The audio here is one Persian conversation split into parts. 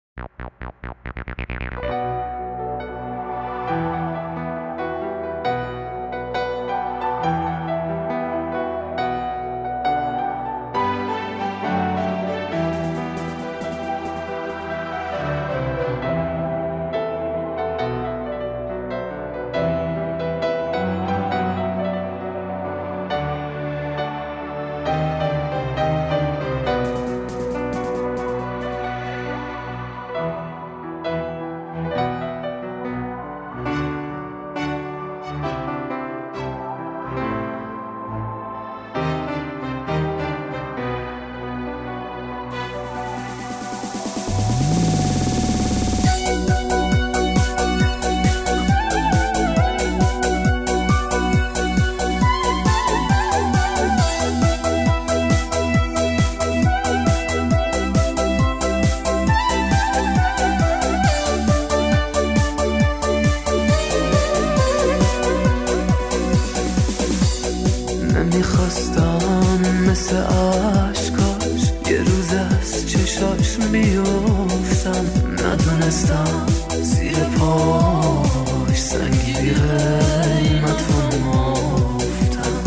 نمیخواستم مثل عشقاش یه روز از چشاش بیفتم، ندونستم زیر پاش سنگی بی قیمت فرمافتم.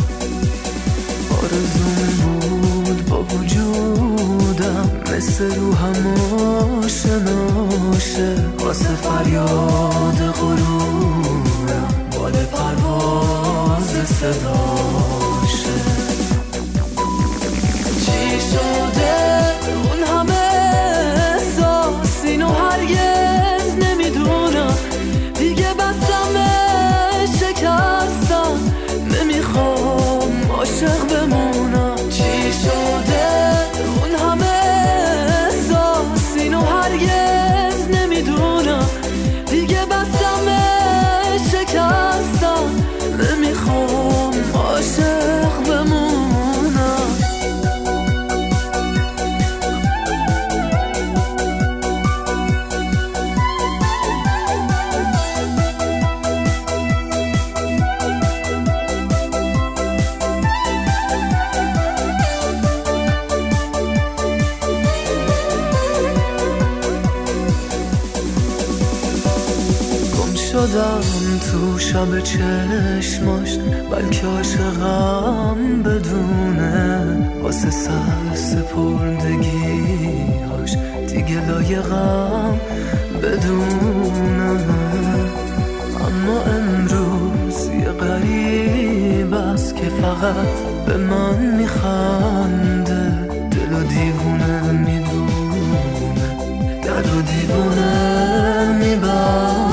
آرزوم بود با وجودم مثل روحم آشناشه، واسه فریاد غرورم بال پرواز صداشه. چی شده اون همه احساس، اینو هرگز نمیدونم، دیگه بستم شکستم، نمیخوام عاشق بمونم. چی شده اون همه احساس، اینو هرگز نمیدونم، دیگه بستم شکستم، نمیخوام عاشق بمونم. شدم تو شب چشماش، بلکه عاشقم بدونه، واسه سر سپردگیاش دیگه لایقم بدونه. اما امروز یه غریب است که فقط به من میخنده، دل و دیوونه میدونه، در و دیوونه میبنده،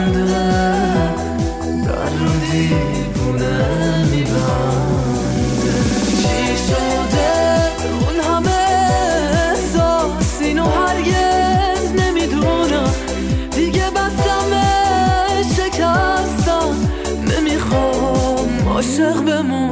دیوونه میبنده. چی شده اون همه احساس، اینو هرگز نمیدونم، دیگه بستم شکستم، نمیخوام عاشق بمونم.